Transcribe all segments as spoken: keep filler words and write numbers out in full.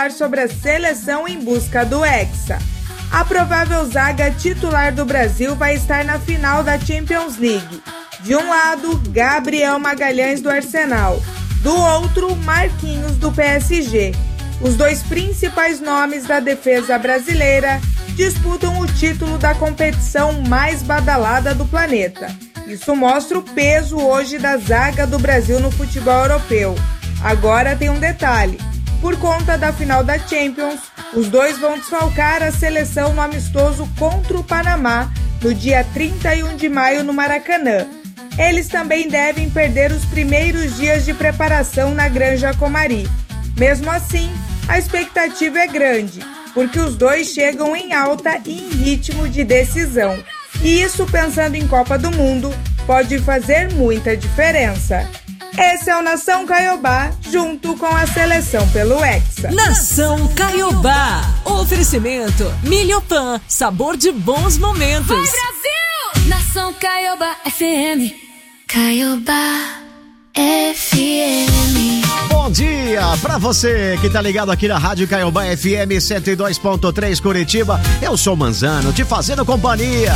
falar sobre a seleção em busca do Hexa. A provável zaga titular do Brasil vai estar na final da Champions League. De um lado, Gabriel Magalhães do Arsenal. Do outro, Marquinhos do P S G. Os dois principais nomes da defesa brasileira disputam o título da competição mais badalada do planeta. Isso mostra o peso hoje da zaga do Brasil no futebol europeu. Agora tem um detalhe. Por conta da final da Champions, os dois vão desfalcar a seleção no amistoso contra o Panamá no dia trinta e um de maio no Maracanã. Eles também devem perder os primeiros dias de preparação na Granja Comari. Mesmo assim, a expectativa é grande, porque os dois chegam em alta e em ritmo de decisão. E isso, pensando em Copa do Mundo, pode fazer muita diferença. Esse é o Nação Caiobá, junto com a seleção pelo Hexa. Nação Caiobá. Oferecimento Milhopan, sabor de bons momentos. Vai, Brasil! Nação Caiobá F M. Caiobá F M. Bom dia pra você que tá ligado aqui na Rádio Caiobá F M cento e dois ponto três Curitiba. Eu sou Manzano, te fazendo companhia.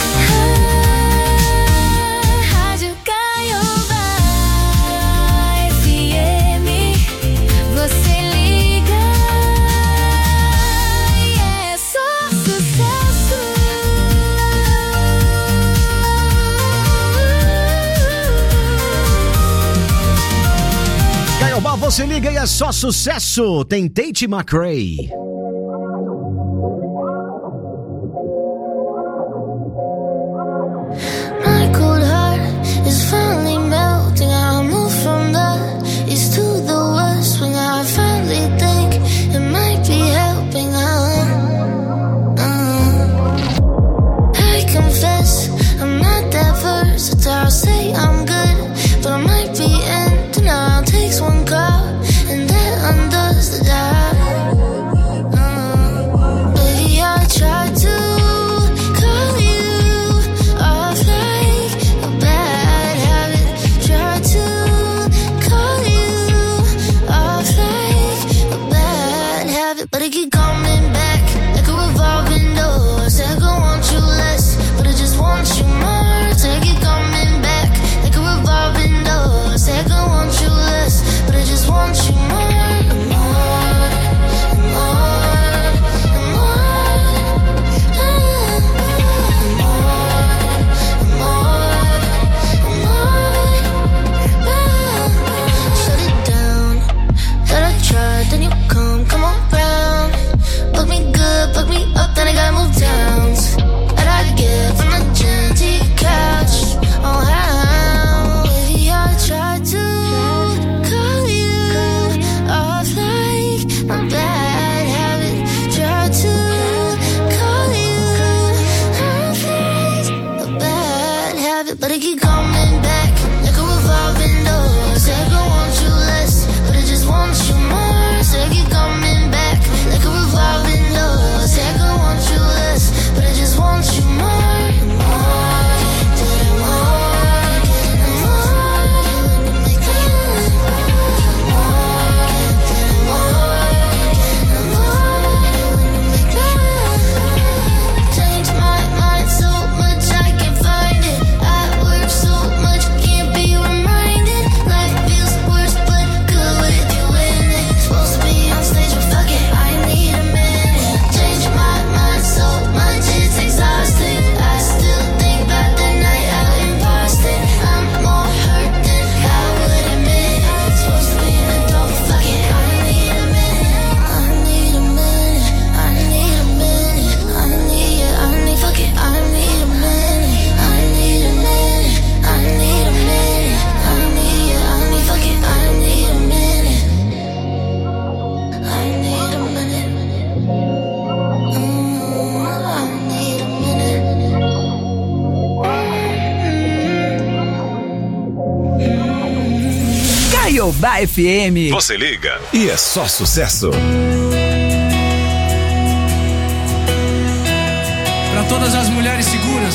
Rádio Caiobá F M. Você liga e é só sucesso. Caiobá, você liga e é só sucesso. Tem Tate McRae. My cold heart is finally melting. I move from the east to the west when I finally think it might be helping. Uh, uh. I confess I'm not that versatile. Say I'm good, but I might be in denial. Takes one call and that undoes the job. Uh, baby, I tried to call you off like a bad habit. Tried to call you off like a bad habit, but it keep coming back like a revolving door. Said I want you less, but I just want you more. Said it keep coming back like a revolving door. Said I want you less, but I just want you more. And more, and more, and more. And more, and more, and more. Shut it down. Thought I tried, then you come, come around. Fuck me good, fuck me up, then I gotta move downs. How'd I get from the gym to your couch? Oh, how? Baby, I tried to call you off like my bad habit. Tried to call you off like a bad habit, but it keep coming back like a revolving door. Said I want you less, but I just want you more. Said it keep coming back like a revolving door. Said I want you less, but I just want you more. More, getting more, getting more, getting more. Changed my mind so much I can't find it. I work so much, can't be reminded. Life feels worse, but good if you win it. Supposed to be on stage, but fuck it, I need a minute. Changed my mind so much, it's exhausting. I still think about the night out in Boston. I'm more hurt than I would admit. Supposed to be an adult, but fuck it, I need a minute. I need a minute, I need a minute. I need it, I need, fuck it, I need a minute. I need a minute, I need a minute. I need it, I need, fuck it, I need a minute. I need a minute. Mm, I need a minute. Caiobá F M. Você liga e é só sucesso. Para todas as mulheres seguras.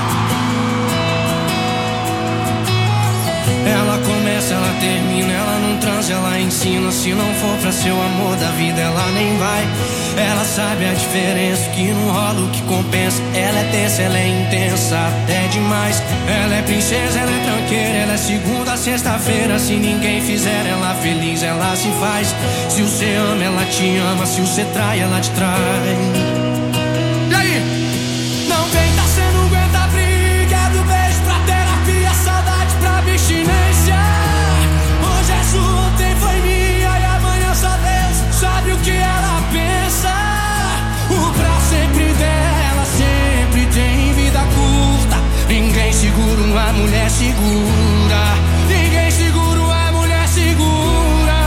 Ela começa, ela termina, ela não transe, ela ensina. Se não for pra ser o amor da vida, ela nem vai. Ela sabe a diferença, o que não rola, o que compensa. Ela é tensa, ela é intensa, até demais. Ela é princesa, ela é tranqueira. Ela é segunda a sexta-feira. Se ninguém fizer ela feliz, ela se faz. Se você ama, ela te ama. Se você trai, ela te trai. E aí? Não vem, tá cê não aguenta a briga. É do beijo pra terapia, saudade pra abstinência. Hoje é sua, ontem foi minha. E amanhã só Deus sabe o que ela pensa. O pra sempre dela sempre tem vida curta. Ninguém segura uma mulher segura. Ninguém segura uma mulher segura.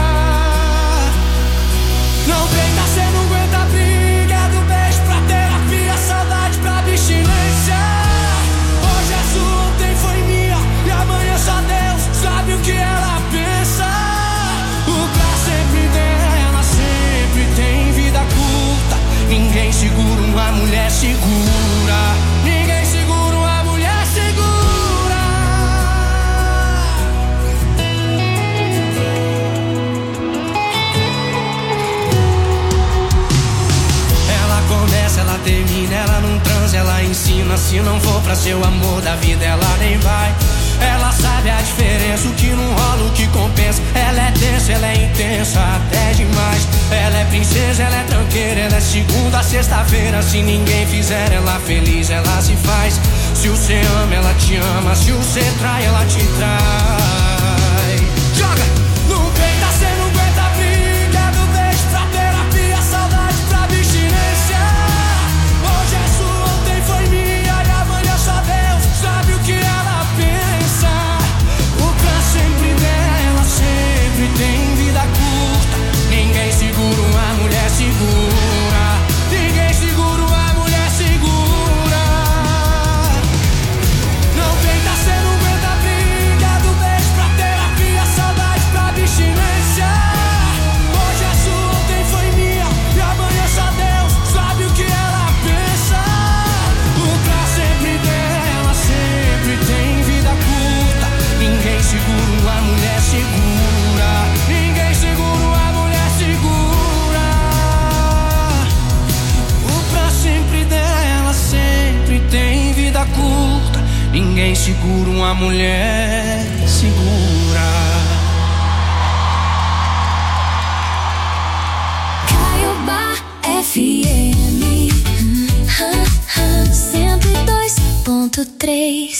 Não tenta, cê não aguenta a briga. Do beijo pra terapia, saudade pra abstinência. Hoje é sua, ontem foi minha. E amanhã só Deus sabe o que ela pensa. O pra sempre dela sempre tem vida curta. Ninguém segura uma mulher segura. Ninguém segura uma mulher segura. Ela começa, ela termina, ela não transa, ela ensina. Se não for pra ser o amor da vida, ela nem vai. Ela sabe a diferença, o que não rola, o que compensa. Ela é tensa, ela é intensa, até demais. Ela é princesa, ela é tranqueira. Ela é segunda a sexta-feira. Se ninguém fizer ela feliz, ela se faz. Se você ama, ela te ama. Se você trai, ela te trai. Joga! Não peita, cê não aguenta a briga. Do beijo pra terapia, saudade pra abstinência. Hoje é sua, ontem foi minha. E amanhã só Deus sabe o que ela pensa. O pra sempre dela sempre tem vida curta. Ninguém segura uma mulher segura. Ninguém segura uma mulher segura. Não tenta, cê não aguenta a briga. Do beijo pra terapia, saudade pra abstinência. Hoje é sua, ontem foi minha. E amanhã só Deus sabe o que ela pensa. O pra sempre dela sempre tem vida curta. Ninguém segura uma mulher segura. Ninguém segura uma mulher segura. O pra sempre dela sempre tem vida curta. Ninguém segura uma mulher segura. Caiobá F M cento e dois ponto três.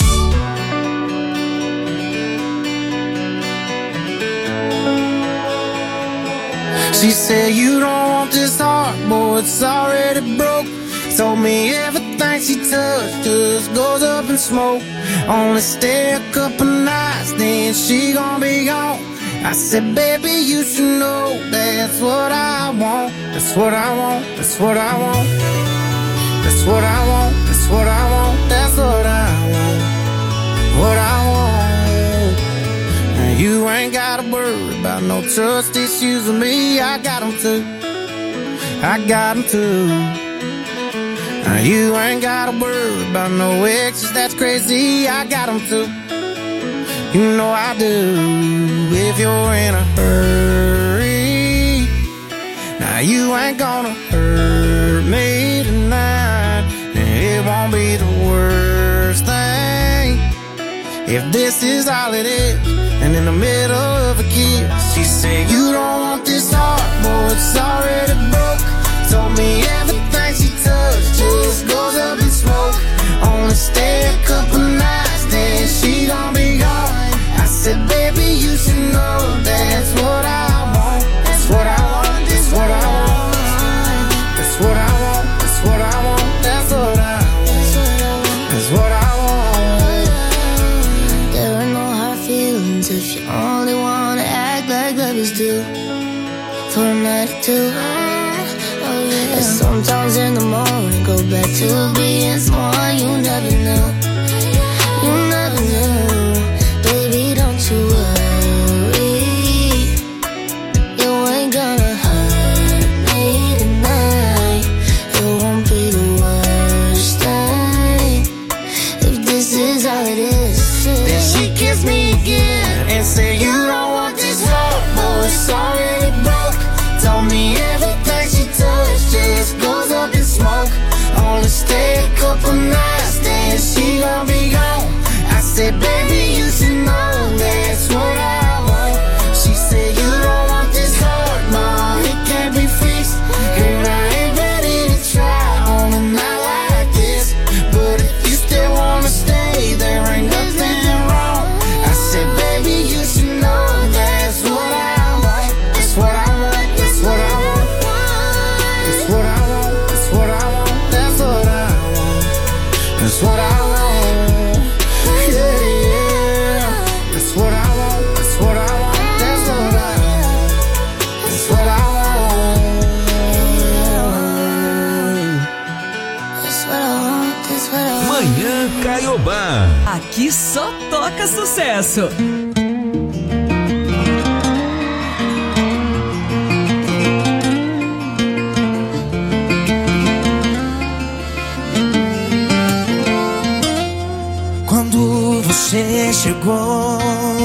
She said you don't want this heart, boy, it's already broke. Told me everything she touched just goes up in smoke. Only stay a couple nights, then she gon' be gone. I said, baby, you should know that's what I want. That's what I want, that's what I want. That's what I want, that's what I want. That's what I want. What I want. Now you ain't gotta worry about no trust issues with me. I got them too. I got them too. Now you ain't gotta worry about no exes, that's crazy. I got them too. You know I do. If you're in a hurry, now you ain't gonna hurt me tonight. It won't be the worst thing if this is all it is. And in the middle of a kiss, she said, you don't want this heart, boy, it's already broke. Told me everything she touched just goes up in smoke. Only stay a couple nights, then she gon' be gone. I said, baby, you should know that's what I want. That's what I want, that's what I want. That's what I want, that's what I want. That's what I want, that's what I want. There are no hard feelings if you only wanna act like lovers do. For a night or two. Oh yeah. And sometimes in the morning go back to being someone you never knew. You never knew. Baby, don't you worry. You ain't gonna hurt me tonight. It won't be the worst thing if this is all it is. Then she kissed me again and said, you don't want this heart, boy. Aqui só toca sucesso. Quando você chegou,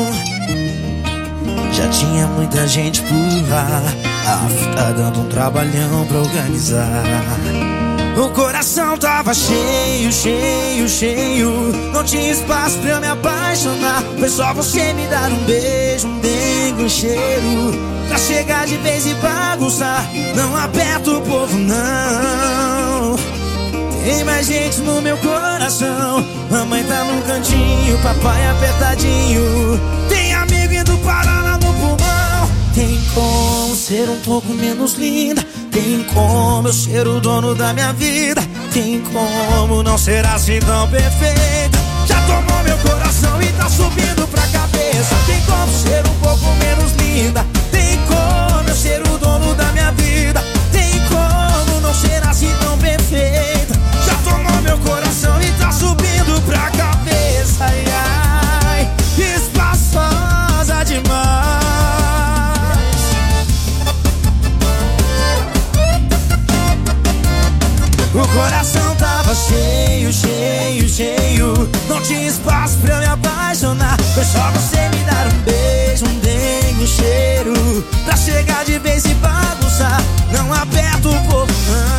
já tinha muita gente por lá. A fita dando um trabalhão pra organizar. O coração tava cheio, cheio, cheio. Não tinha espaço pra eu me apaixonar. Foi só você me dar um beijo, um dengue, um cheiro, pra chegar de vez e bagunçar. Não aperta o povo, não. Tem mais gente no meu coração. Mamãe tá num cantinho, papai apertadinho. Tem amigo indo parar lá no pulmão. Tem como ser um pouco menos linda. Tem como eu ser o dono da minha vida. Tem como não ser assim tão perfeita. Já tomou meu coração e tá subindo pra cabeça. Tem como ser um pouco menos linda. Tem como eu ser o dono da minha vida. Tem como não ser assim tão perfeita. Já tomou meu coração e tá subindo pra cabeça. Ai, ai, espaçosa demais. O coração tava cheio, cheio, cheio. Não tinha espaço pra eu me apaixonar. Foi só você me dar um beijo, um dengue, um cheiro, pra chegar de vez e bagunçar. Não aperta o povo,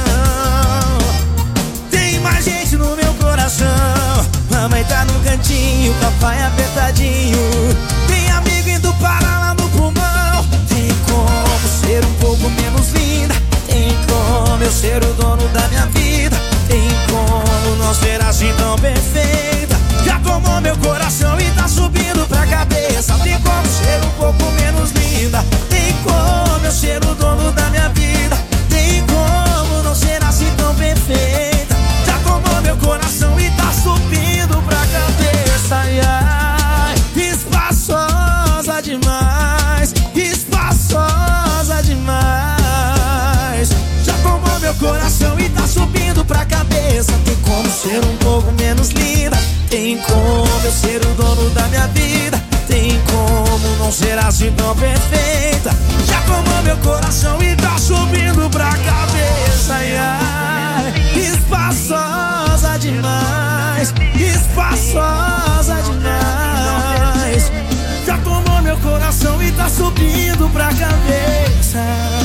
não. Tem mais gente no meu coração. Mamãe tá no cantinho, papai apertadinho. Tem amigo indo parar lá no pulmão. Tem como ser um pouco menos linda. Tem como eu ser o dono da minha vida. Tem como não ser assim tão perfeita. Já tomou meu coração e tá subindo pra cabeça. Tem como ser um pouco menos linda. Tem como eu ser o dono da minha vida. Tem como não ser assim tão perfeita. Já tomou meu coração e tá subindo pra cabeça. Ai, ai, espaçosa demais. Espaçosa demais. Já tomou meu coração e tá subindo pra cabeça. Tem como ser um pouco menos linda. Tem como eu ser o dono da minha vida. Tem como não ser assim tão perfeita. Já tomou meu coração e tá subindo pra cabeça. Ai, ai, espaçosa demais. Espaçosa demais. Já tomou meu coração e tá subindo pra cabeça.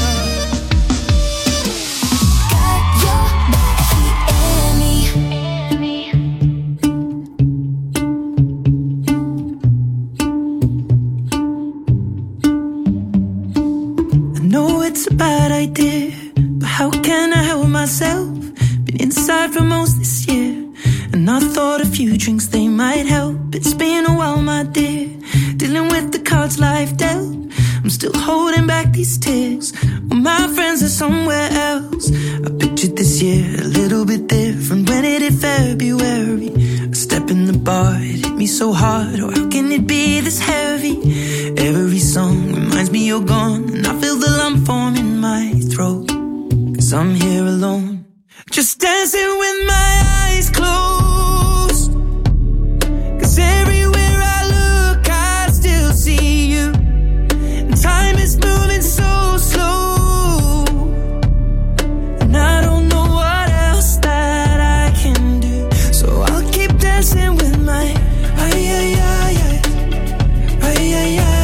It's a bad idea, but how can I help myself? Been inside for most this year, and I thought a few drinks they might help. It's been a while, my dear, dealing with the cards life dealt. I'm still holding back these tears, well, my friends are somewhere else. I pictured this year a little bit different. When it hit February, a step in the bar, it hit me so hard. Oh, how can it be this heavy? Every song reminds me you're gone, and I feel the lump form in my throat. Cause I'm here alone, just dancing with my eyes closed. Cause everywhere I look I still see you. And time is moving so slow, and I don't know what else that I can do. So I'll keep dancing with my ay, ay, ay, ay, ay, ay, ay.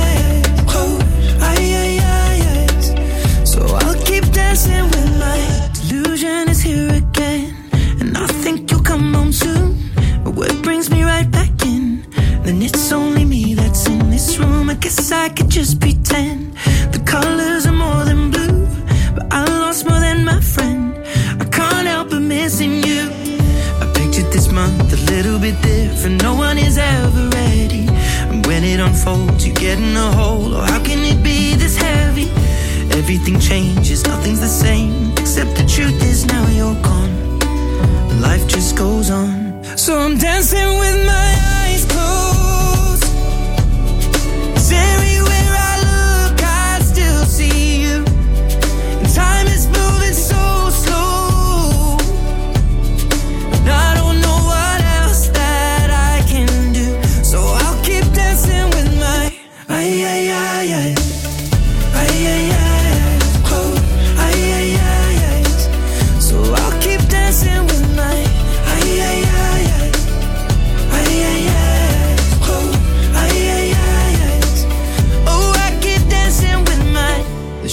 Dancing with my delusion is here again, and I think you'll come home soon. But what brings me right back in? Then it's only me that's in this room. I guess I could just pretend the colors are more than blue, but I lost more than my friend. I can't help but missing you. I pictured this month a little bit different. No one is ever ready, and when it unfolds you get in a hole. Oh, how can it be this heavy? Everything changes, nothing's the same, except the truth is now you're gone. Life just goes on. So I'm dancing with my eyes closed. 'Cause everywhere I look I still see you. And time is moving so slow, and I don't know what else that I can do.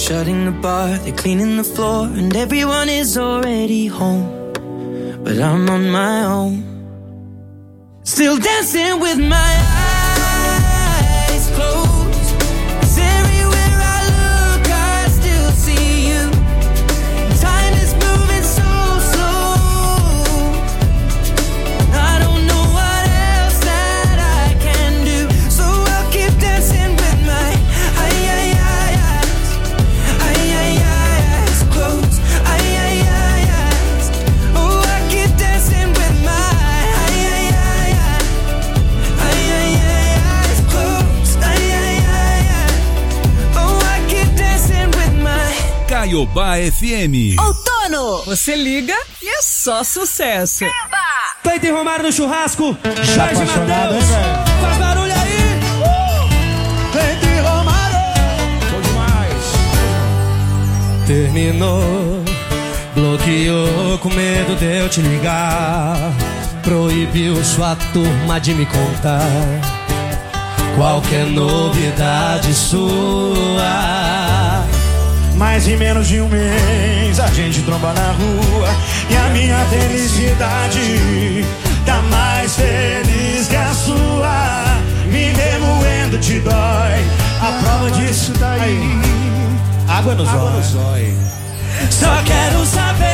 shutting the bar, they're cleaning the floor, and everyone is already home. But I'm on my own, still dancing with my eyes closed. 'Cause everywhere I look, I still see you. Time is moving so slow. I don't know what else that I can do, so I'll keep dancing with my ay ay ay eyes, ay ay ay eyes closed, ay ay ay eyes. Oh, I keep dancing with my ay ay ay ay, ay ay ay eyes closed, ay ay ay ay. Oh, I keep dancing with my Caiobá F M. Outono! Você liga e é só sucesso. Cleiton Romário no churrasco, Jorge apaixonado, Matheus, hein, velho? faz barulho aí. Cleiton Romário. Bom demais. Terminou, bloqueou com medo de eu te ligar, proibiu sua turma de me contar qualquer novidade sua. Mas em menos de um mês a gente tromba na rua e a minha felicidade tá mais feliz que a sua. Me ver moendo te dói, a prova disso tá aí. Água no zóio. Só quero saber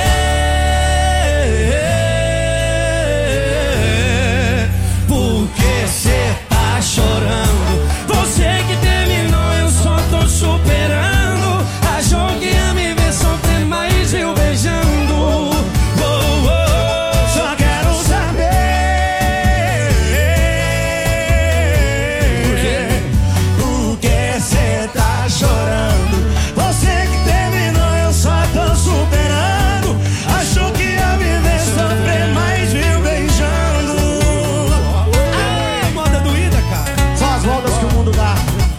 por que cê tá chorando. Você que terminou, eu só tô superando. Achou que ia me ver sofrer, mas eu beijando. Oh, oh, oh. Só quero saber por quê? Por que cê tá chorando? Você que terminou, eu só tô superando. Achou que ia me ver sofrer, mas viu beijando. Ah, moda doída, cara. São as voltas que o mundo dá.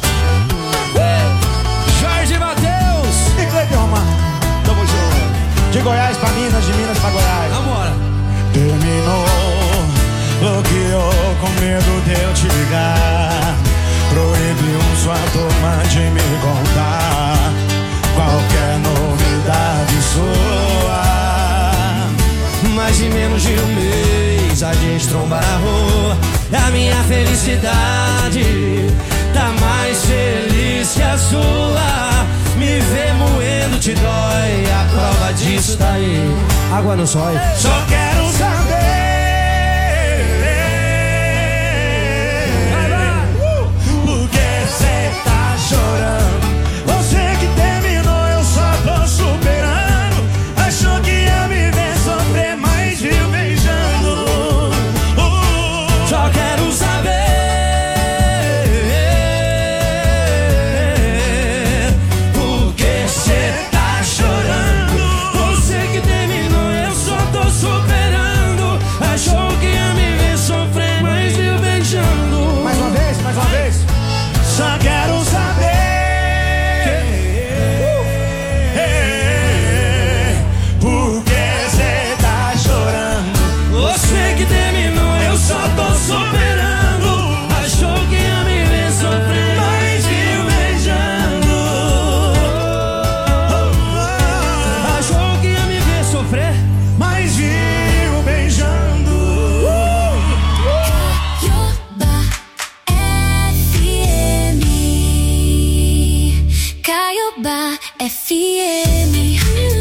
Jorge Matheus. E Cleiton Romário. Tamo junto. De Goiás pra Minas, de Minas pra Goiás. Vambora. Terminou, bloqueou com medo de eu te ligar, proibiu sua turma de me contar qualquer novidade sua. Mais de menos de um mês a gente tromba na rua, a minha felicidade tá mais feliz que a sua. Me ver moendo te dói, a prova disso tá aí. Água no zóio. Só quero saber por que cê tá chorando. Você que terminou, eu só tô superando. Achou que ia me ver sofrer, mas viu beijando. Uh, Só quero saber por que cê tá chorando. Você que terminou, eu só tô superando. Achou que ia me ver sofrer, mas viu beijando. mais uma vez, mais uma vez. Só quero saber por que cê tá chorando. Você que terminou, eu só tô superando. Achou que ia me ver sofrer, mas viu beijando. Achou que ia me ver sofrer, Mas viu beijando. Caiobá F M.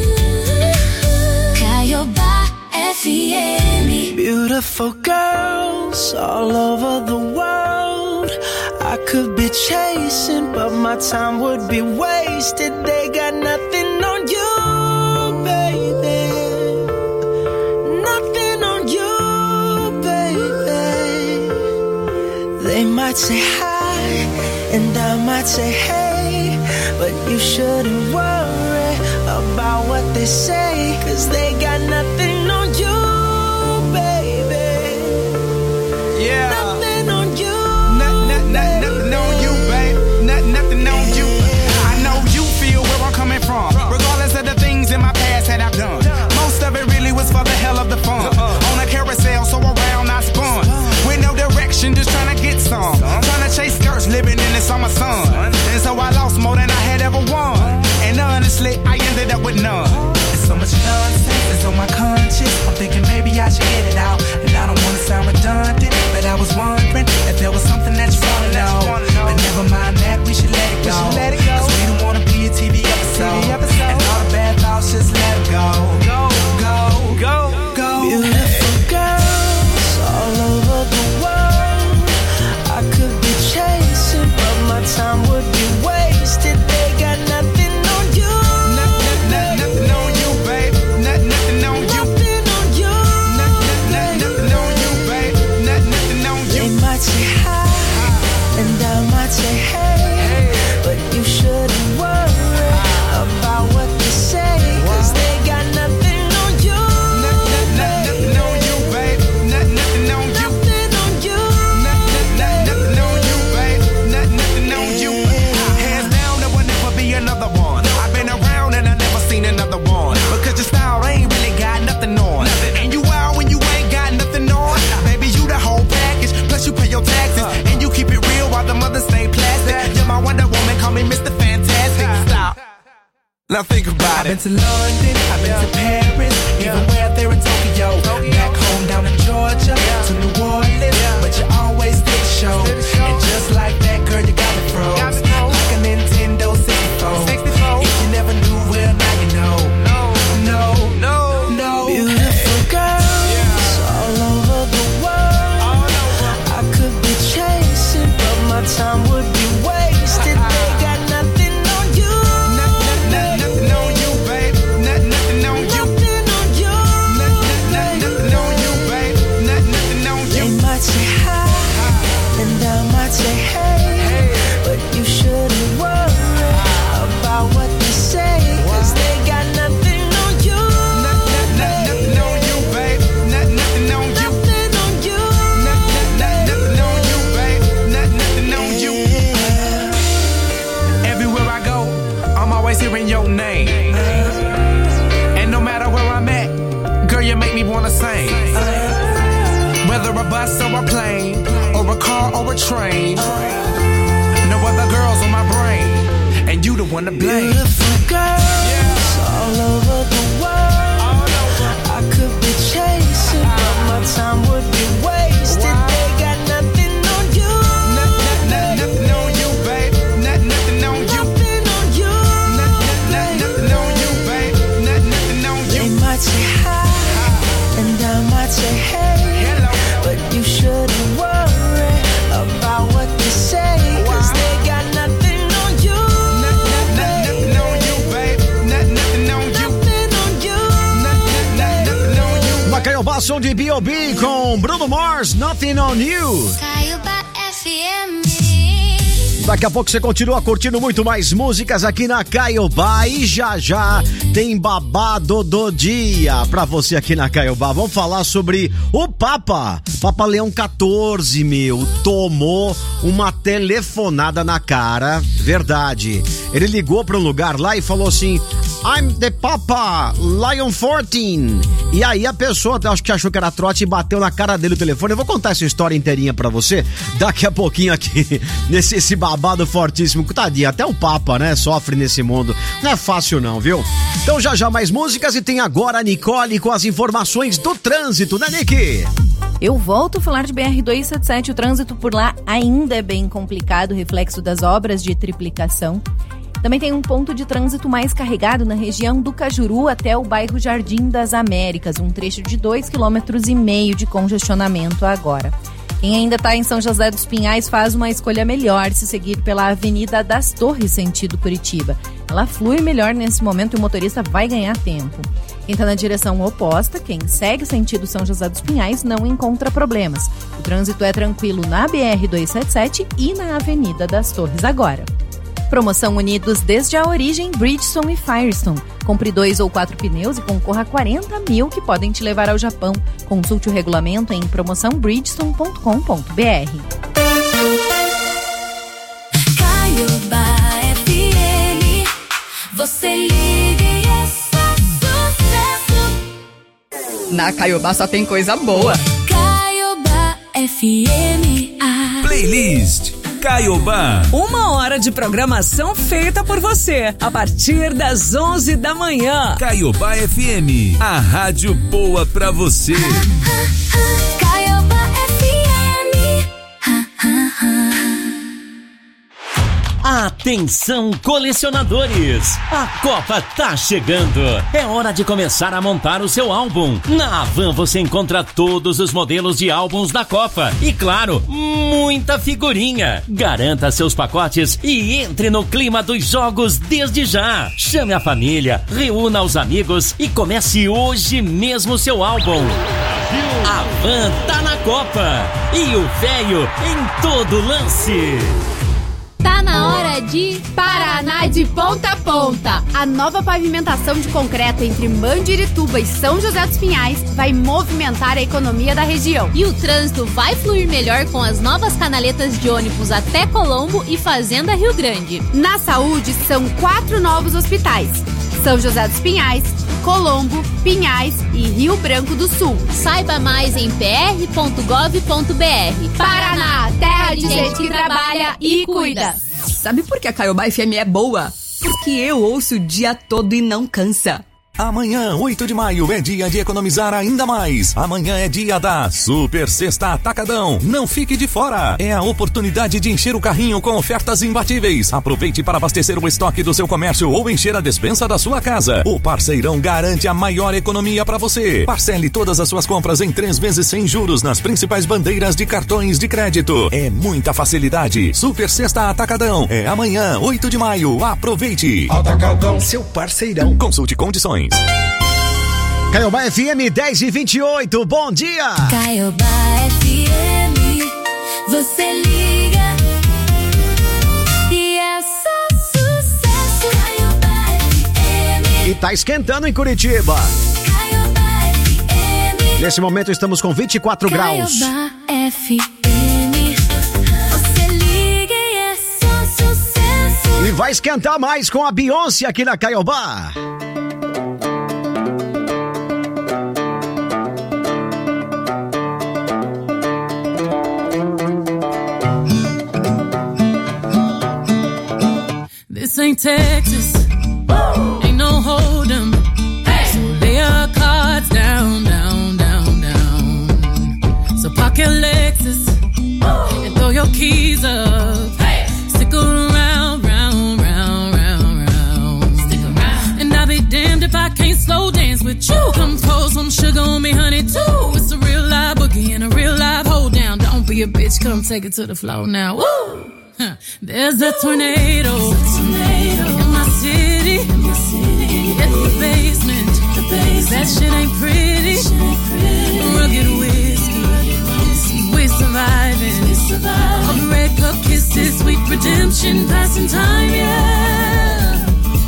Caiobá F M. Beautiful girls all over the world. I could be chasing, but my time would be wasted. They got nothing on you, baby. Nothing on you, baby. They might say hi, and I might say hey, but you shouldn't worry about what they say, 'cause they got nothing on you, baby. Yeah. Nothing on you. Nothing, nothing, nothing, nothing on you, babe. Nothing, nothing on you. I know you feel where I'm coming from, regardless of the things in my past that I've done. Most of it really was for the hell of the fun. On a carousel, so around I spun. With no direction, just trying to get some. Trying to chase skirts, living in the summer sun. And so I lost more than I had ever won. And none Now think about it. I've been to London, I've been to Paris, even where there in Tokyo. Back home down in Georgia, to New Orleans, but you always did the show. And just like that, girl, you got it froze. Like a Nintendo sixty-four. If you never knew, well, now you know. No, no, no. Beautiful girls all over the world. I could be chasing, but my time would be wasted. They got nothing on you. Nothing on you, babe. Nothing on you. Nothing on you. Nothing on you, babe. Nothing on you. They might say hi, and I might say hey, but you shouldn't worry about what they say, 'cause they got nothing on you. Nothing on you, babe. Nothing on you. Nothing on you. Nothing on you, babe. Nothing on you. Everywhere I go, I'm always hearing your name. And no matter where I'm at, girl, you make me wanna sing. Whether a bus or a plane, or a car or a train, no other girls on my brain, and you the one to blame. Beautiful girls all over the world. I could be chasing, but my time would be wasted. They got nothing on you. Nothing on you, babe. Nothing on you. Nothing on you. Nothing on you, babe. Nothing on They you. might say hi, and I might say hey, but you shouldn't worry about what they say, 'cause they got nothing on you. Nothing on you, babe. Nothing on you. Nothing on you. Nothing on you. Na Caiobá, som de B O B com Bruno Mars, Nothing on You. Caiobá F M. Daqui a pouco você continua curtindo muito mais músicas aqui na Caiobá e já já tem babado do dia pra você aqui na Caiobá. Vamos falar sobre o Papa. Papa Leão quatorze, meu, tomou uma telefonada na cara, verdade. Ele ligou pra um lugar lá e falou assim: I'm the Papa Lion quatorze. E aí a pessoa, acho que achou que era trote e bateu na cara dele o telefone. Eu vou contar essa história inteirinha pra você daqui a pouquinho aqui, nesse esse babado fortíssimo. Tadinha, até o Papa, né, sofre nesse mundo. Não é fácil não, viu? Então já já mais músicas e tem agora a Nicole com as informações do trânsito, né, Nick? Eu volto a falar de B R duzentos e setenta e sete. O trânsito por lá ainda é bem complicado, reflexo das obras de triplicação. Também tem um ponto de trânsito mais carregado na região do Cajuru até o bairro Jardim das Américas, um trecho de dois vírgula cinco quilômetros de congestionamento agora. Quem ainda está em São José dos Pinhais faz uma escolha melhor se seguir pela Avenida das Torres, sentido Curitiba. Ela flui melhor nesse momento e o motorista vai ganhar tempo. Quem está na direção oposta, quem segue sentido São José dos Pinhais, não encontra problemas. O trânsito é tranquilo na B R duzentos e setenta e sete e na Avenida das Torres agora. Promoção Unidos desde a origem, Bridgestone e Firestone. Compre dois ou quatro pneus e concorra a quarenta mil que podem te levar ao Japão. Consulte o regulamento em promoção bridgestone ponto com ponto b r. Caiobá F M. Você liga e é só sucesso. Na Caiobá só tem coisa boa. Caiobá F M. Ah. Playlist Caiobá. Uma hora de programação feita por você, a partir das onze da manhã. Caiobá F M, a rádio boa pra você. Caiobá F M. Atenção, colecionadores! A Copa tá chegando! É hora de começar a montar o seu álbum. Na Havan você encontra todos os modelos de álbuns da Copa e, claro, muita figurinha. Garanta seus pacotes e entre no clima dos jogos desde já. Chame a família, reúna os amigos e comece hoje mesmo seu álbum. A Havan tá na Copa e o velho em todo lance. Tá na hora de Paraná de Ponta a Ponta. A nova pavimentação de concreto entre Mandirituba e São José dos Pinhais vai movimentar a economia da região. E o trânsito vai fluir melhor com as novas canaletas de ônibus até Colombo e Fazenda Rio Grande. Na saúde, são quatro novos hospitais: São José dos Pinhais, Colombo, Pinhais e Rio Branco do Sul. Saiba mais em p r ponto gov ponto b r. Paraná, terra de gente que trabalha e cuida. Sabe por que a Caiobá F M é boa? Porque eu ouço o dia todo e não cansa. Amanhã, oito de maio, é dia de economizar ainda mais. Amanhã é dia da Super Sexta Atacadão. Não fique de fora. É a oportunidade de encher o carrinho com ofertas imbatíveis. Aproveite para abastecer o estoque do seu comércio ou encher a despensa da sua casa. O Parceirão garante a maior economia para você. Parcele todas as suas compras em três vezes sem juros nas principais bandeiras de cartões de crédito. É muita facilidade. Super Sexta Atacadão. É amanhã, oito de maio. Aproveite. Atacadão, seu parceirão. Consulte condições. Caiobá F M dez e vinte e oito, bom dia! Caiobá F M, você liga e é só sucesso. Caiobá F M. E tá esquentando em Curitiba. Caiobá F M. Nesse momento estamos com vinte e quatro graus. Caiobá F M, você liga e é só sucesso. E vai esquentar mais com a Beyoncé aqui na Caiobá. This ain't Texas, ain't no hold'em. Hey. So lay your cards down, down, down, down. So park your Lexus and throw your keys up. Hey. Stick around, round, round, round, round. Stick around. And I'll be damned if I can't slow dance with you. Come pour some sugar on me, honey, too. It's a real live boogie and a real live hold down. Don't be a bitch, come take it to the floor now. Woo! Huh. There's a tornado, a tornado in my city. In my city. Hit the basement. The basement. That shit ain't pretty. Shit ain't pretty. Rugged whiskey. Rugged we surviving. We surviving. All the red cup kisses, sweet redemption, passing time, yeah.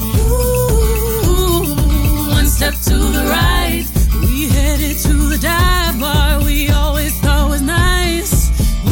Ooh, one step to the right, we headed to the dive bar we always thought was nice.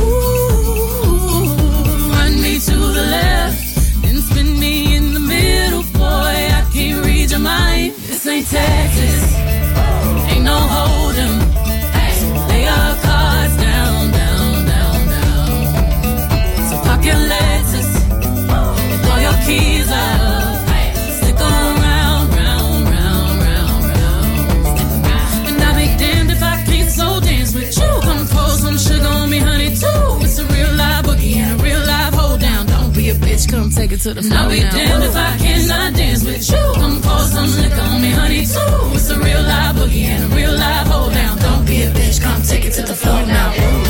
To the left, then spin me in the middle, boy, I can't read your mind. This ain't Texas, ain't no hold'em. So lay your cards down, down, down, down. So park your Lexus and throw your keys up. Stick around, round, round, round, round. And I'll be damned if I can't slow dance with you. Come pour some sugar on me, honey, too. It's a real live boogie and a real live hold down. Don't be a bitch, come take it to the floor. I'll be damned if I cannot dance with you. Come pour some liquor on me, honey, too. It's a real live boogie and a real live hold down. Don't be a bitch, come take it to the floor now.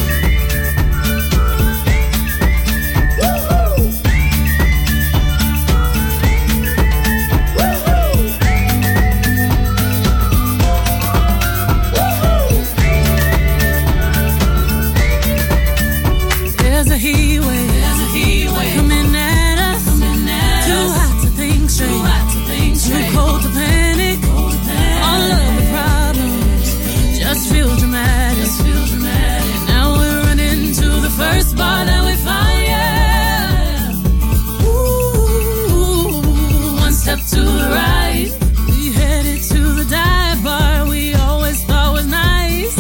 There's a heat wave, there's a heat wave coming at us, coming at too us. Hot to think straight, too hot to think straight, too cold to panic, cold to panic. All of the problems just feel dramatic, just feel dramatic. Now we're running to the first bar that we find, yeah. Ooh, one step to the right, we headed to the dive bar we always thought was nice.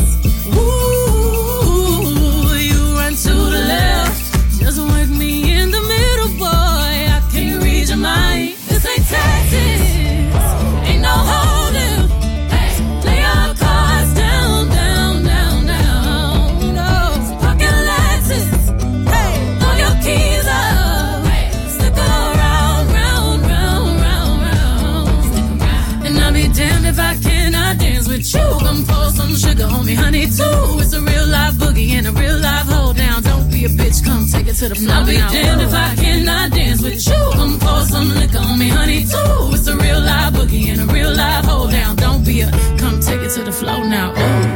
Ooh, you run to the left, just work me in the middle, boy, I can't read your mind. This ain't Texas, ain't no hold'em. Lay your cards down, down, down, down. No, park your Lexus, hey, throw your keys up, stick around, round, round, round, round. And I'll be damned if I cannot dance with you. Come pour some sugar on me, honey, too. It's a real live boogie and a real live hold down. Don't be a bitch, come take it to the floor. I'll be damned if I cannot dance with you. Come pour some liquor on me, honey, too. It's a real live boogie and a real live hold down. Don't be a, come take it to the floor now. Ooh.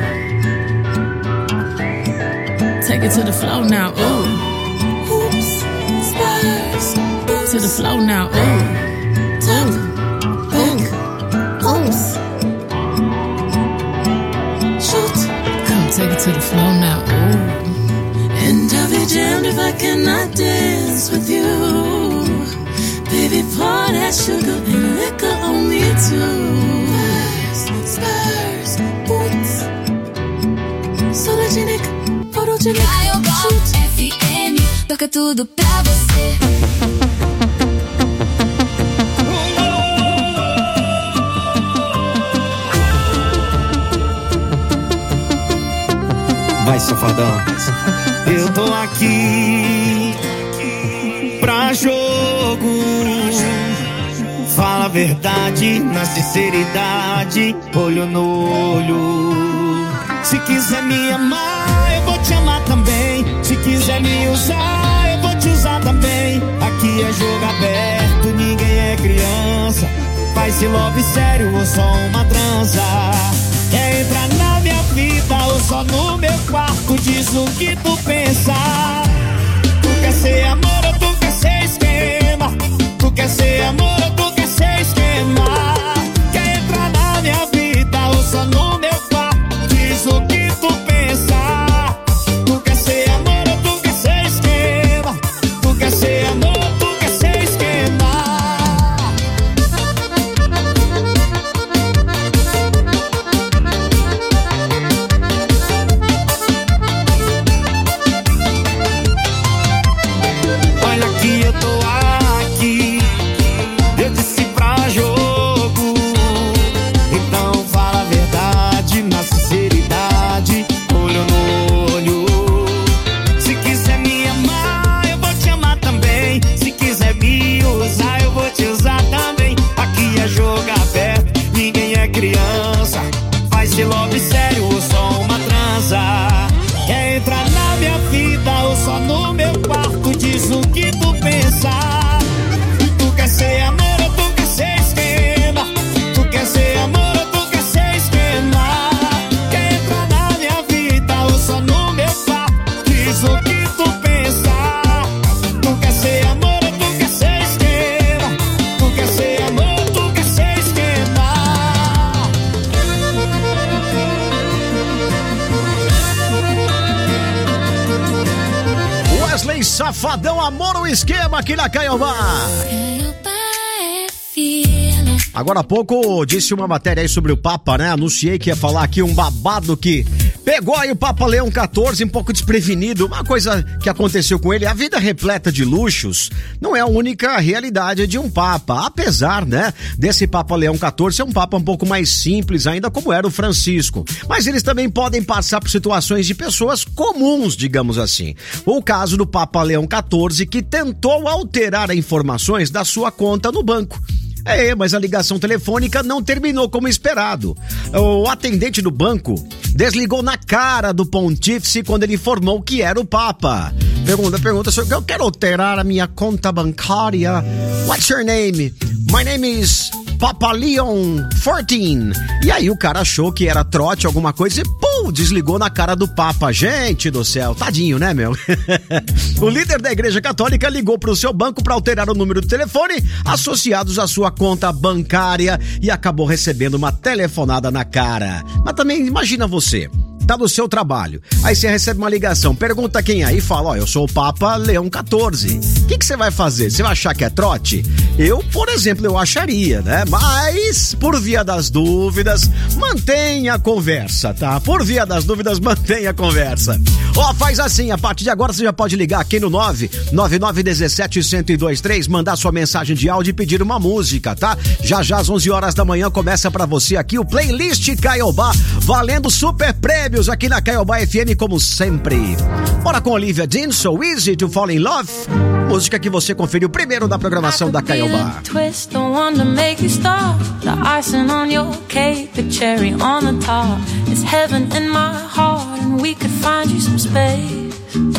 Take it to the floor now. Ooh. Oops, spurs. To the floor now. Ooh. Tap, back, oops. Shoot. Come take it to the floor now. Ooh. And I'll be damned if I cannot dance with you. Baby, pour that sugar and liquor on me too. Spurs, spurs, boots. Sologenic, photogenic. Caiobá F M, toca tudo pra você. Vai, safadão. Eu tô aqui pra jogo. Fala a verdade, na sinceridade, olho no olho. Se quiser me amar, eu vou te amar também. Se quiser me usar, eu vou te usar também. Aqui é jogo aberto, ninguém é criança. Vai se love sério ou só uma transa. Quer entrar na minha vida ou só no meu quarto? Diz o que tu pensa. Tu quer ser amor ou tu quer ser esquema? Tu quer ser amor ou tu quer ser esquema? Quer entrar na minha vida ou só no meu quarto? Diz o que tu pensa. Tu quer ser amor ou tu quer ser esquema? Tu quer ser amor ou tu quer ser esquema? Olha que eu tô aqui, eu disse pra jogo. Então fala a verdade, na sinceridade, olho no olho. Se quiser me amar, eu vou te amar também. Se quiser me usar, eu vou te usar também. Aqui é jogo aberto, ninguém é criança. Vai ser love sério ou só uma transa. Quer entrar na minha vida ou só no meu quarto? Diz o que tu pensa. Tu quer ser amor ou tu quer ser esquema? Tu quer ser amor ou tu quer ser esquema? Quer entrar na minha vida ou só no meu quarto? Diz o que tu pensa. Tu quer ser amor ou tu quer ser esquema? Tu quer ser amor ou tu quer ser esquema? Wesley Safadão, amor ou esquema aqui na Caiobá. Agora há pouco disse uma matéria aí sobre o Papa, né? Anunciei que ia falar aqui um babado que pegou aí o Papa Leão quatorze um pouco desprevenido. Uma coisa que aconteceu com ele, a vida repleta de luxos não é a única realidade de um Papa. Apesar, né, desse Papa Leão quatorze ser um Papa um pouco mais simples ainda, como era o Francisco. Mas eles também podem passar por situações de pessoas comuns, digamos assim. O caso do Papa Leão quatorze, que tentou alterar informações da sua conta no banco. É, mas a ligação telefônica não terminou como esperado. O atendente do banco desligou na cara do pontífice quando ele informou que era o Papa. Pergunta, pergunta, eu quero alterar a minha conta bancária. What's your name? My name is Papa Leon quatorze. E aí o cara achou que era trote, alguma coisa, e pum, desligou na cara do Papa. Gente do céu, tadinho, né, meu? O líder da Igreja Católica ligou pro seu banco para alterar o número do telefone associados à sua conta bancária e acabou recebendo uma telefonada na cara. Mas também imagina você, tá no seu trabalho, aí você recebe uma ligação, pergunta quem é e fala, ó, eu sou o Papa Leão quatorze. O que que você vai fazer? Você vai achar que é trote? Eu, por exemplo, eu acharia, né? Mas, por via das dúvidas, mantenha a conversa, tá? Por via das dúvidas, mantenha a conversa. Ó, faz assim, a partir de agora você já pode ligar aqui no nove nove nove um sete, um zero dois três, mandar sua mensagem de áudio e pedir uma música, tá? Já já às onze horas da manhã começa pra você aqui o Playlist Caiobá, valendo super prêmios aqui na Caiobá F M, como sempre. Bora com Olivia Dean, So Easy to Fall in Love, música que você conferiu primeiro da programação da Caiobá. Twist, the one to make you stop. The icing on your cake, the cherry on the top. It's heaven in my heart, and we could find you some space.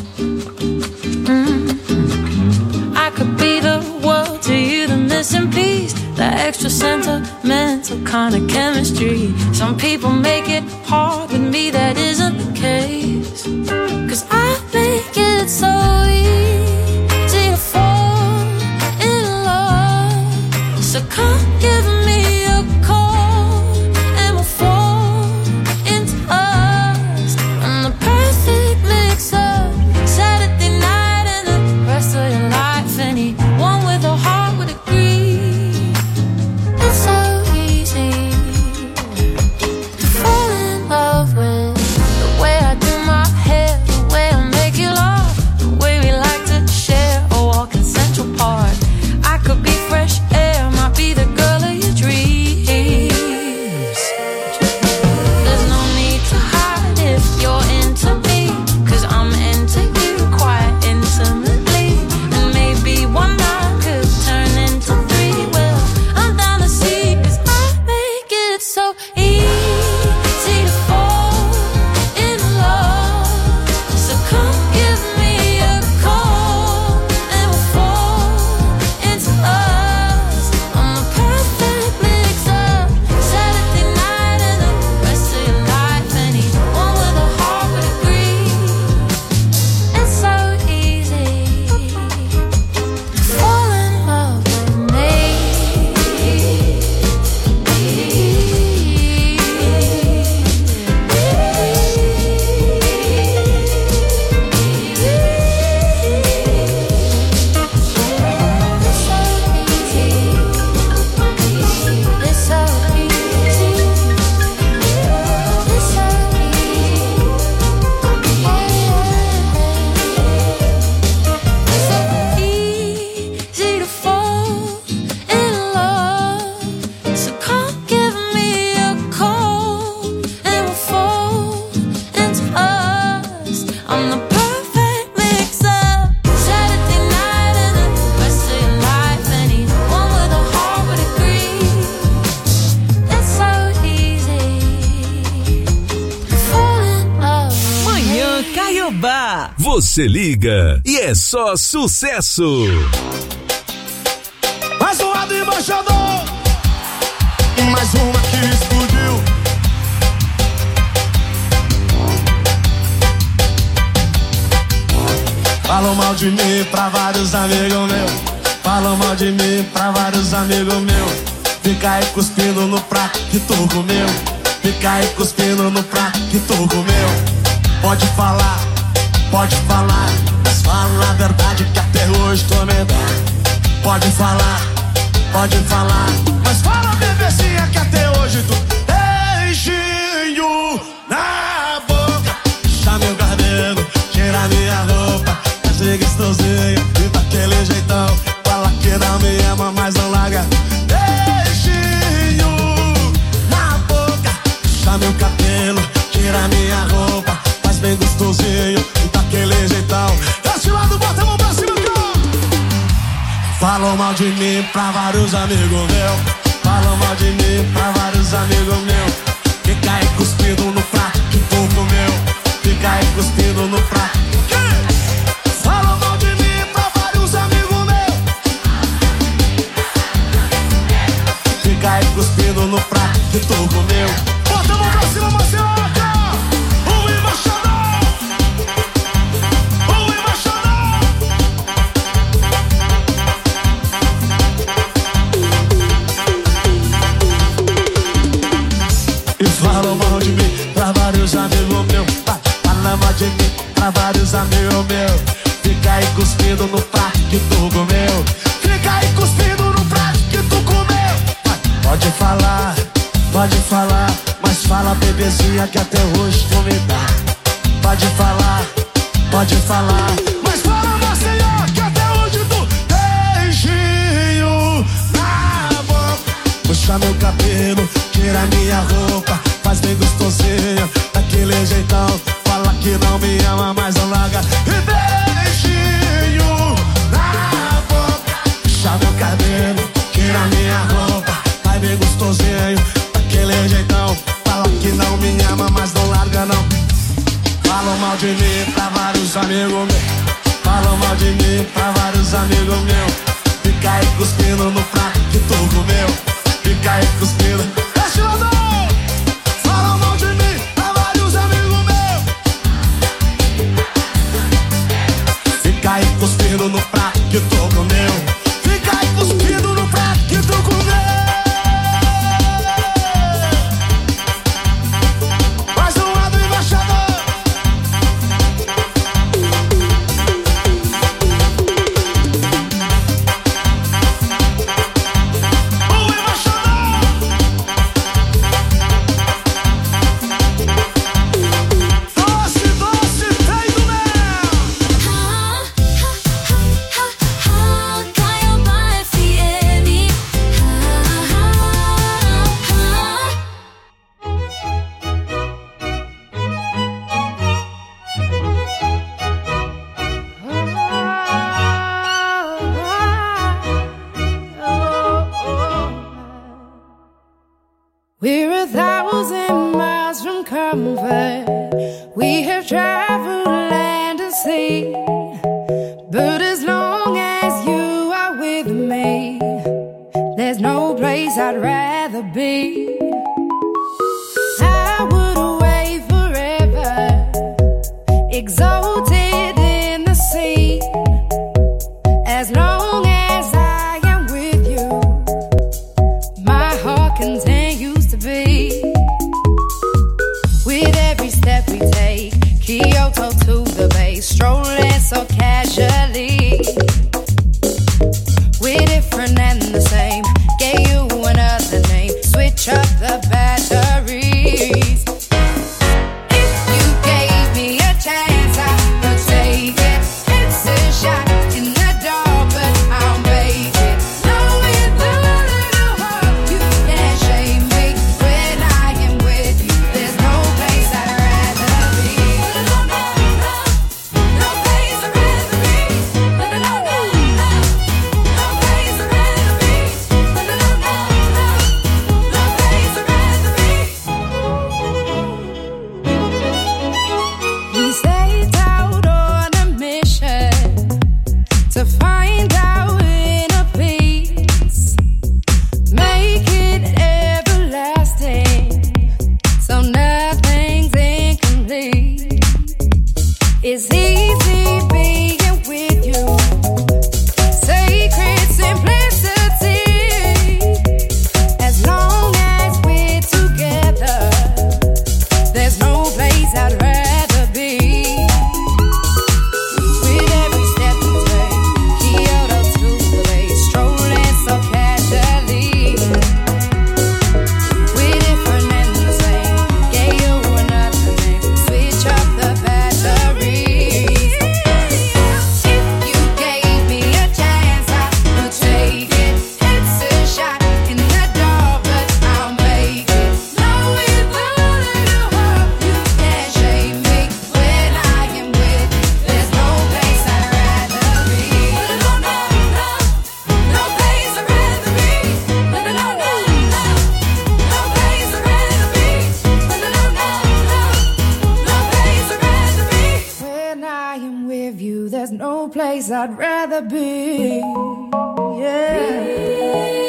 Mm-hmm. I could be the world to you, the missing piece, the extra sentimental kind of chemistry. Some people make it hard, with me that isn't the case. 'Cause I make it so easy to fall in love. So come give me a call and we'll fall into us. And the perfect mix up Saturday night and the rest of your life. Anyone with a heart would agree. It's so easy to fall in love with the way I do my hair, the way I make you laugh, the way Você liga e é só sucesso. Mais um lado embaixador. E mais uma que explodiu. Falam mal de mim pra vários amigos meus. Falam mal de mim pra vários amigos meus. Fica aí cuspindo no prato que tu comeu. Fica aí cuspindo no prato que tu comeu. Pode falar, pode falar, mas fala a verdade que até hoje tô medado. Pode falar, pode falar, mas fala bebezinha que até hoje tu beijinho na boca. Puxa meu cabelo, tira minha roupa, achei gostosinho e daquele jeitão. Fala que não me ama, mas não larga. Beijinho na boca, puxa meu cabelo, tira minha roupa, faz bem gostosinho e daquele jeitão. Desse lado, bota a mão pra cima, cara. Falam mal de mim pra vários amigos meus. Falam mal de mim pra vários amigos meus. Fica aí cuspindo no prato que tu comeu. Fica aí cuspindo no prato. Falam mal de mim pra vários amigos meus. Fica aí cuspindo no prato que tu comeu. Bota a mão pra cima, Marcelo. O embaixador. O embaixador. E falam mal de mim pra vários amigos meus. Falam mal de mim pra vários amigos meus. Fica aí cuspindo no prato que tu comeu. Fica aí cuspindo no prato que tu comeu. Pode falar, pode falar, mas fala bebezinha que até hoje tu me dá. Pode falar, pode falar, mas fala Maceió que até hoje tu beijinho na boca. Puxa meu cabelo, tira minha roupa, faz bem gostosinho daquele jeitão. Fala que não me ama, mas não larga. E beijinho na boca. Puxa meu cabelo, tira minha roupa, faz bem gostosinho daquele jeitão. Fala que não me ama, mas não larga não. Falam mal de mim pra vários amigos meus. Falam mal de mim pra vários amigos meus. Fica aí cuspindo no prato que tu comeu. Fica aí cuspindo. Deixa eu dar. Falam mal de mim pra vários amigos meus. Fica aí cuspindo no prato que tu comeu. Fica aí cuspindo no prato que tu comeu. Mais um lado embaixador. We're a thousand miles from comfort. We have traveled land and sea. But as long as you are with me, there's no place I'd rather be. I would away forever, exalted in the sea. As long as I am with you, my heart continues to beat. With every step we take, Kyoto to the bay, strolling so casually. We're different and the same, gave you another name, switch up the batteries. If you gave me a chance, I place I'd rather be. Yeah.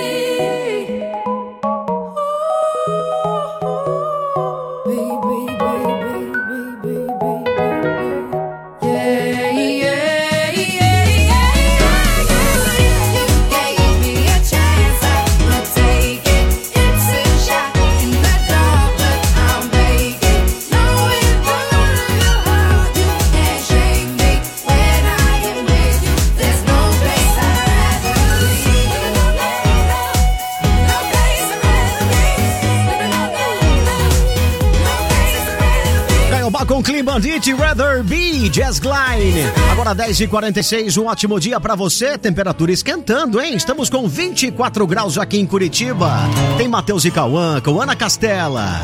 Com Clean Bandit, Rather Be, Jazz Glide. Agora dez e quarenta e seis, um ótimo dia pra você. Temperatura esquentando, hein? Estamos com vinte e quatro graus aqui em Curitiba. Tem Matheus e Cauã, com Ana Castela.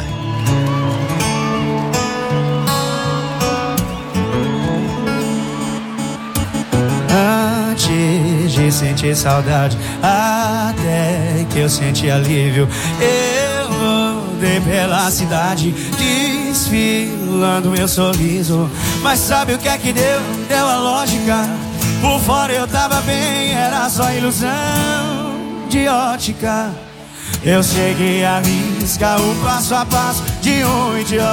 Antes de sentir saudade, até que eu senti alívio, eu andei pela cidade desfilando meu sorriso. Mas sabe o que é que deu? Deu a lógica. Por fora eu tava bem, era só ilusão de ótica. Eu segui a risca, o passo a passo de um idiota.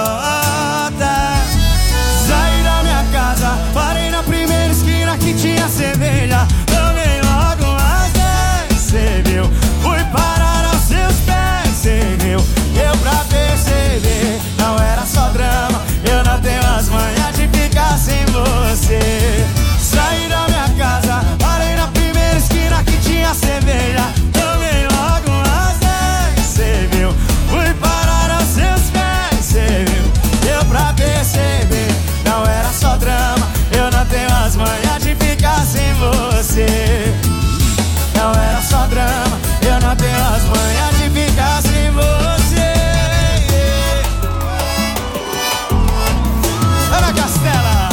Saí da minha casa, parei na primeira esquina que tinha cerveja. Tomei logo umas dez, cê viu? Fui parar aos seus pés, cê viu? Deu pra perceber, não era só drama. Eu não tenho as manhas de ficar sem você. Saí da minha casa, parei na primeira esquina que tinha cerveja. Tomei logo umas dez, cê viu? Fui parar aos seus pés, cê viu? Deu pra perceber, não era só drama. Eu não tenho as manhas de ficar sem você. Não era só drama, eu não tenho as manhas de ficar sem você. Ana Castela.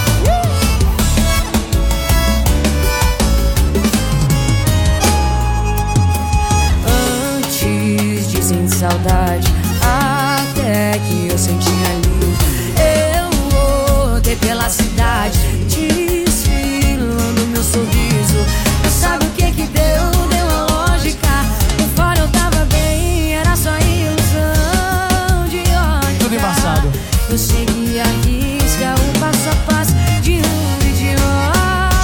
Antes de sentir saudade, até que eu senti alívio, eu voltei pela cidade desfilando meu sorriso. Mas sabe o que que deu? Deu a lógica. Por fora eu tava bem, era só ilusão de ótica. Tudo embaçado. Eu segui a risca, o passo a passo de um idiota.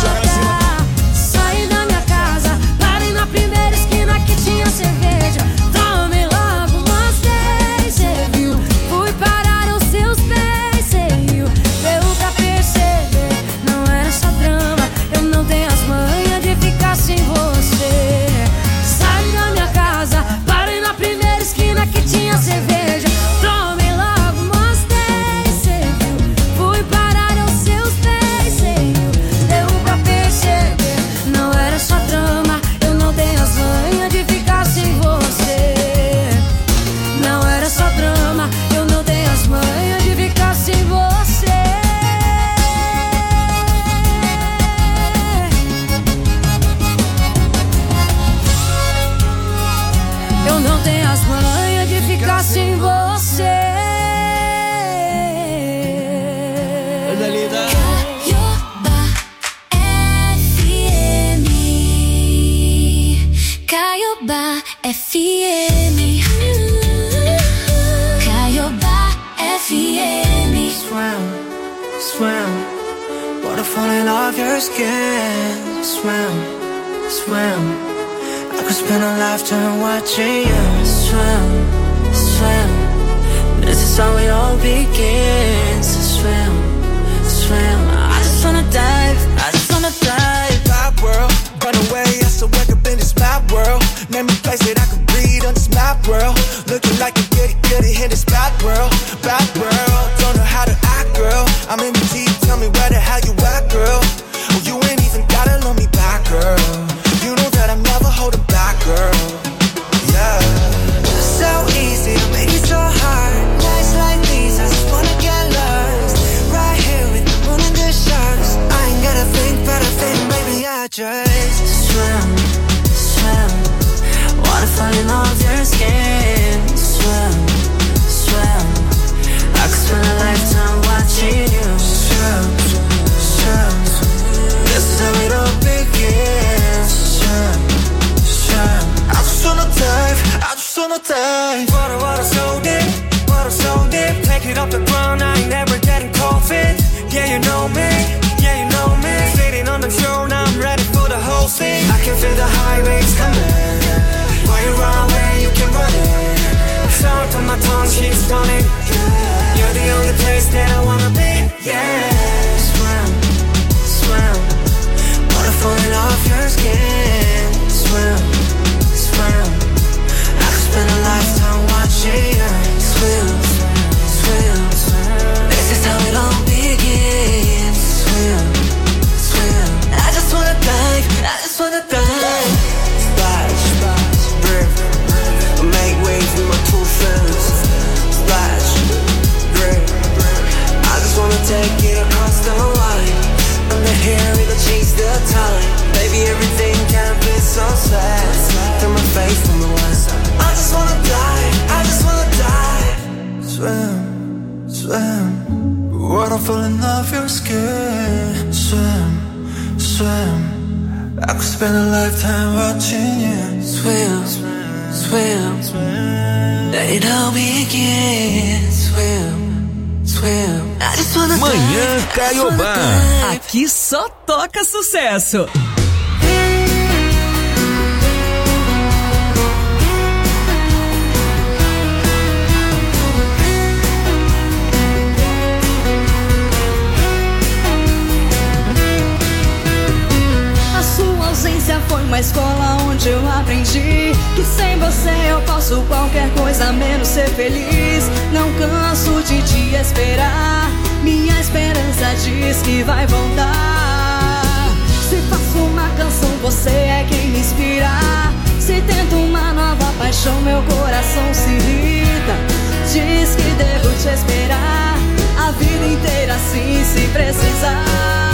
Saí da minha casa, parei na primeira esquina que tinha cerveja. Tomei logo umas dez, cê viu? Fui parar aos seus pés, cê viu? Deu pra perceber, não era só drama. Eu não tenho as manhas de ficar sem você. Saí da minha casa, parei na primeira esquina que tinha cerveja. Tomei logo umas dez, cê viu? Fui parar aos seus pés, cê viu? Deu pra perceber, não era só drama. Eu não tenho as manhas de ficar sem você. Não era só drama, eu não tenho as manhas de ficar sem você. Eu não tenho as manhas de ficar sem você. Caiobá F M. Caiobá F M. Swim, swim, water falling off your skin. Swim, swim, I could spend a lifetime watching you swim, swim. This is how it all begins. Swim, swim, I just wanna dive, I just wanna dive. Bad world, run away, I still wake up in this bad world. Name a place that I could breathe on this map world. Looking like a goody goody in this bad world, bad world. Don't know how to act, girl. I'm in the deep, tell me where the hell you at, girl. Oh, you ain't even gotta love me back, girl. You know that I'm never holding back, girl. Yeah. So easy to make it so hard. Nights like these, I just wanna get lost. Right here with the moon and the stars. I ain't gotta think, but I think maybe I just swim, swim. Water falling off your skin. Swim, swim. I could spend a lifetime watching you swim, swim. swim, swim. I just wanna dive, I just wanna dive. Water, water so deep, water so deep. Take it off the ground, I ain't never getting cold feet. Yeah, you know me, yeah, you know me. Sitting on the shore, now I'm ready for the whole scene. I can feel the high waves coming. While you run away, you can run it. Sound on my tongue, she's running. You're the only place that I wanna be. Yeah, swim, swim. Water falling off your skin. Swim, swim. I could spend a lifetime watching you swim, swim, swim. This is how it all begins. Swim, swim. I just wanna dive, I just wanna dive. Splash, splash, rip. Make waves with my two friends. Splash, rip. I just wanna take it across the line. Under here we gon' change the time. Baby, everything can be so sad. Turn my face from the west. I just wanna die, I just wanna die. Swim, swim. Water falling off your skin. Swim, swim. I could spend a lifetime watching you swim, swim, swim. Let it all begin. Swim, swim. I just wanna Manhã dive, Caiobá. Aqui só toca sucesso. Foi uma escola onde eu aprendi que sem você eu posso qualquer coisa menos ser feliz. Não canso de te esperar, minha esperança diz que vai voltar. Se faço uma canção, você é quem me inspira. Se tento uma nova paixão, meu coração se irrita. Diz que devo te esperar a vida inteira, assim, se precisar.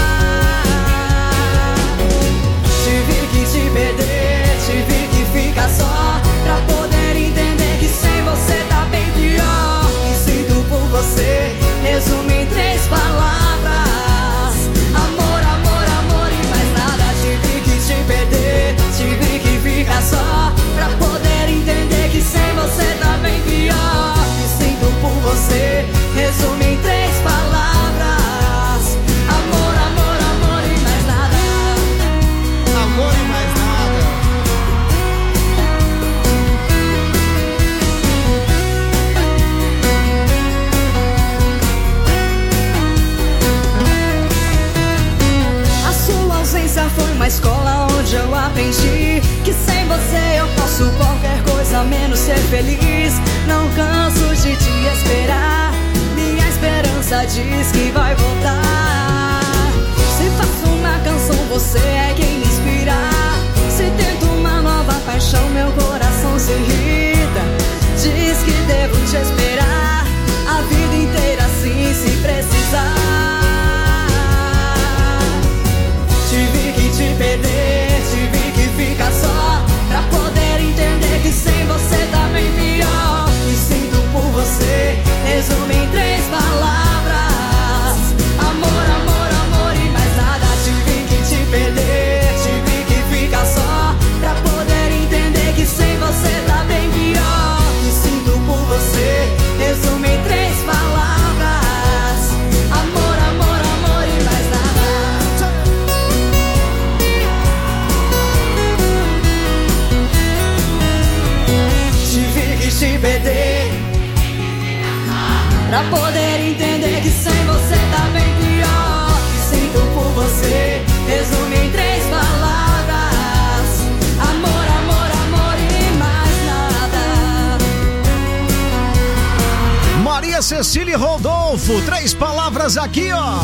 Tive que te perder, tive que ficar só pra poder entender que sem você tá bem pior. Me sinto por você, resumo em três palavras: amor, amor, amor e mais nada. Tive que te perder, tive que ficar só pra poder entender que sem você tá bem pior. Me sinto por você, resumo em três palavras: amor, amor, amor e mais nada. Amor e mais nada. A sua ausência foi uma escola onde eu aprendi que sem você eu posso qualquer coisa menos ser feliz. Não canso de te esperar, minha esperança diz que vai voltar. Se faço uma canção, você é quem me inspira. Se tento uma nova paixão, meu coração se irrita. Diz que devo te esperar a vida inteira, assim, se precisar. Tive que te perder, tive que ficar só pra poder entender que sem você tá bem pior. Me sinto por você, resumo em três palavras: amor, amor, amor e mais nada. Tive que te perder, tive que ficar só pra poder entender que sem você tá bem pior. Me sinto por você, resumo em três palavras: amor, amor, amor e mais nada. Tive que te perder pra poder entender que sem você tá bem pior. Me sinto por você, resumo em três palavras: amor, amor, amor e mais nada. Maria Cecília Rodolfo, três palavras aqui, ó.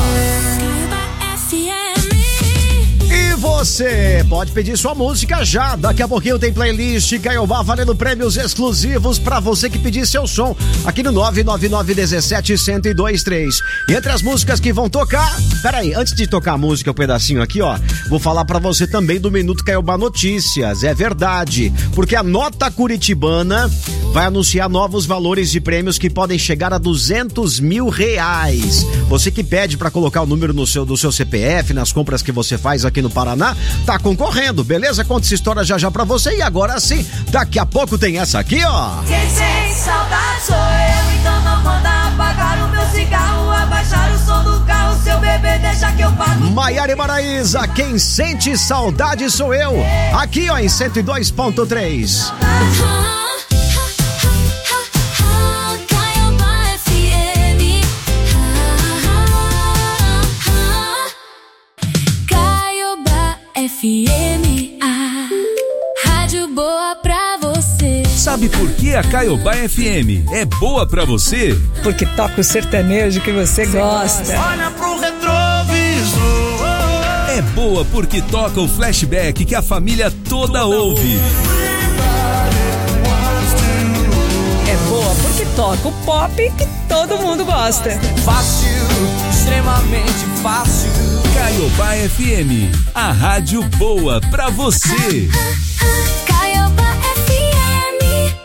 E você pode pedir sua música já. Daqui a pouquinho tem playlist Caiobá valendo prêmios exclusivos pra você que pedir seu som aqui no nove nove nove um sete, um zero dois três. E entre as músicas que vão tocar, peraí, antes de tocar a música, um pedacinho aqui, ó, vou falar pra você também do Minuto Caiobá Notícias. É verdade, porque a Nota Curitibana vai anunciar novos valores de prêmios que podem chegar a duzentos mil reais. Você que pede pra colocar o número no seu, do seu C P F nas compras que você faz aqui no Paraná, semana tá concorrendo, beleza? Conta essa história já já pra você. E agora sim, daqui a pouco tem essa aqui, ó. Quem sente saudade sou eu, então não manda apagar o meu cigarro, abaixar o som do carro, seu bebê deixa que eu pago. Maiara e Maraísa, quem sente saudade sou eu. Aqui, ó, em cento e dois ponto três. F M, a rádio boa pra você. Sabe por que a Caiobá F M é boa pra você? Porque toca o sertanejo que você gosta. Olha pro retrovisor. É boa porque toca o flashback que a família toda ouve. É boa porque toca o pop que todo mundo gosta. Fácil, extremamente fácil. Caiobá F M, a rádio boa pra você. Caiobá F M.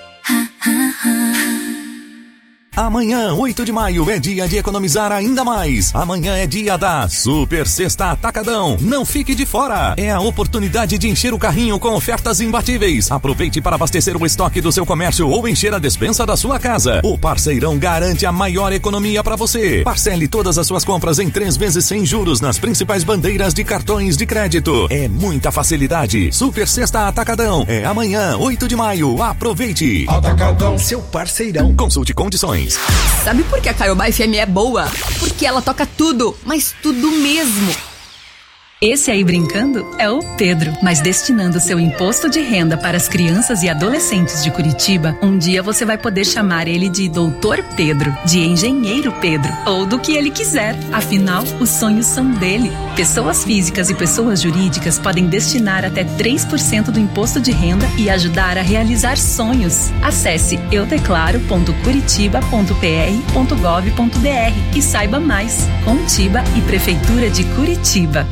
Amanhã, oito de maio, é dia de economizar ainda mais. Amanhã é dia da Super Sexta Atacadão. Não fique de fora. É a oportunidade de encher o carrinho com ofertas imbatíveis. Aproveite para abastecer o estoque do seu comércio ou encher a despensa da sua casa. O Parceirão garante a maior economia para você. Parcele todas as suas compras em três vezes sem juros nas principais bandeiras de cartões de crédito. É muita facilidade. Super Sexta Atacadão. É amanhã, oito de maio. Aproveite. Atacadão, seu parceirão. Consulte condições. Sabe por que a Caiobá F M é boa? Porque ela toca tudo, mas tudo mesmo. Esse aí brincando é o Pedro, mas destinando seu imposto de renda para as crianças e adolescentes de Curitiba, um dia você vai poder chamar ele de Doutor Pedro, de Engenheiro Pedro, ou do que ele quiser. Afinal, os sonhos são dele. Pessoas físicas e pessoas jurídicas podem destinar até três por cento do imposto de renda e ajudar a realizar sonhos. Acesse eu declaro ponto curitiba ponto p r ponto gov ponto b r e saiba mais. Contiba e Prefeitura de Curitiba.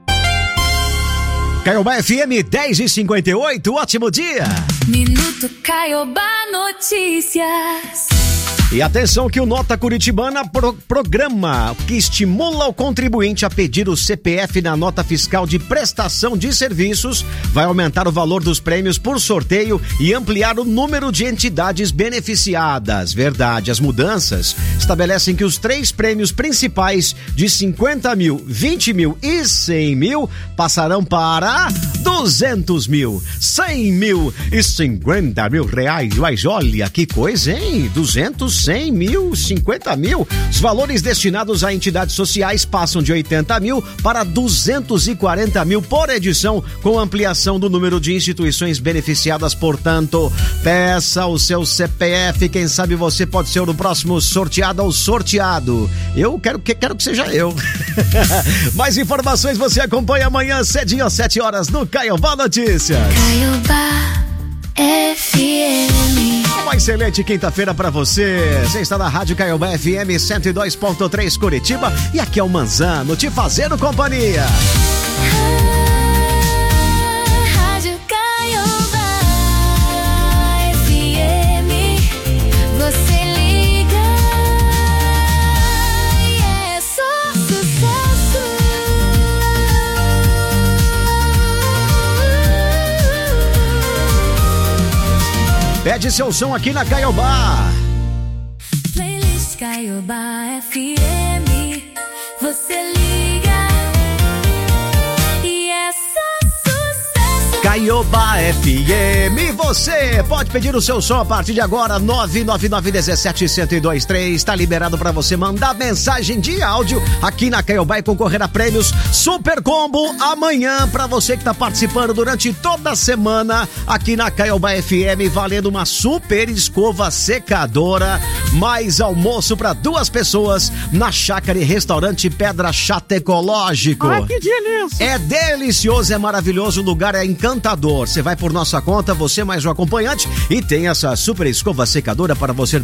Caiobá F M dez e cinquenta e oito, ótimo dia! Minuto Caiobá Notícias. E atenção que o Nota Curitibana pro, programa que estimula o contribuinte a pedir o C P F na nota fiscal de prestação de serviços vai aumentar o valor dos prêmios por sorteio e ampliar o número de entidades beneficiadas. Verdade, as mudanças estabelecem que os três prêmios principais de cinquenta mil, vinte mil e cem mil passarão para duzentos mil, cem mil e cinquenta mil reais. Mas olha que coisa, hein? duzentos, cem mil, cinquenta mil. Os valores destinados a entidades sociais passam de oitenta mil para duzentos e quarenta mil por edição, com ampliação do número de instituições beneficiadas. Portanto, peça o seu C P F. Quem sabe você pode ser o próximo sorteado ou sorteado. Eu quero que, quero que seja eu. Mais informações você acompanha amanhã cedinho às sete horas no Caiobá Notícias. Caiobá F M. Uma excelente quinta-feira pra você. Você está na Rádio Caiobá F M cento e dois ponto três Curitiba e aqui é o Manzano te fazendo companhia. Rádio Caiobá F M. Você liga e é só sucesso. Pede seu som aqui na Caiobá. Playlist Caiobá F M. Você liga e é só sucesso. Caiobá F M, você pode pedir o seu som a partir de agora, nove nove nove um sete, um zero dois três, está liberado para você mandar mensagem de áudio aqui na Caiobá e concorrer a prêmios Super Combo amanhã para você que está participando durante toda a semana aqui na Caiobá F M, valendo uma super escova secadora, mais almoço para duas pessoas na Chácara e Restaurante Pedra Chata Ecológico. Ai, que delícia! É delicioso, é maravilhoso, o lugar é encantador. Você vai por nossa conta, você mais um acompanhante, e tem essa super escova secadora para você